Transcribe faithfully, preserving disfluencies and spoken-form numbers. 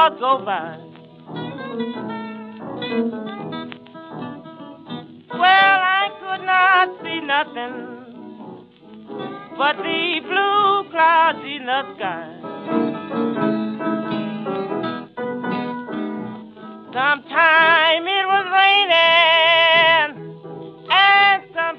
hours go by. Well, I could not see nothing but the blue clouds in the sky. Sometimes